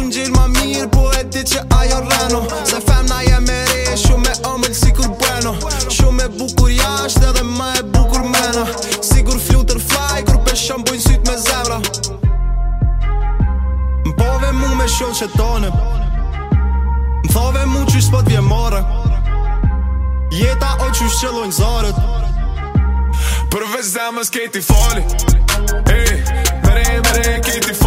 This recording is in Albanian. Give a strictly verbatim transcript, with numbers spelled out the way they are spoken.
shumë gjellë ma mirë, po e di që ajo rreno. Se femna jem e re, shumë e omëll si kur bueno. Shumë e bukur jashtë edhe ma e bukur mena. Sigur flutër fly, kur peshon bujnë syt me zemra. M'pove mu me shonë që tonë, m'thove mu qysh s'pot vjemare. Jeta o qysh qëllojnë zarët, përveç zemës keti fali. Ej, mere, mere, keti